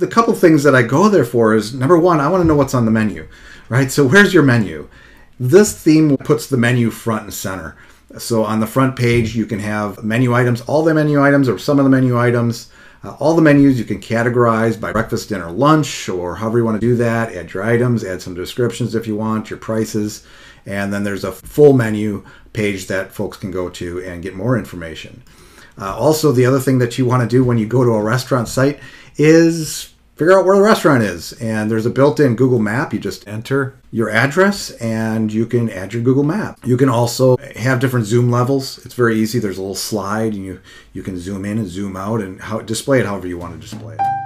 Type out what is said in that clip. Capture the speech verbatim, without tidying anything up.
the couple things that I go there for is, number one, I want to know what's on the menu, right? So where's your menu? This theme puts the menu front and center. So on the front page, you can have menu items, all the menu items or some of the menu items. Uh, all the menus you can categorize by breakfast, dinner, lunch, or however you want to do that. Add your items, add some descriptions if you want, your prices. And then there's a full menu page that folks can go to and get more information. Uh, also, the other thing that you want to do when you go to a restaurant site is figure out where the restaurant is. And there's a built-in Google map. You just enter your address and you can add your Google map. You can also have different zoom levels. It's very easy. There's a little slide and you, you can zoom in and zoom out and how, display it however you want to display it.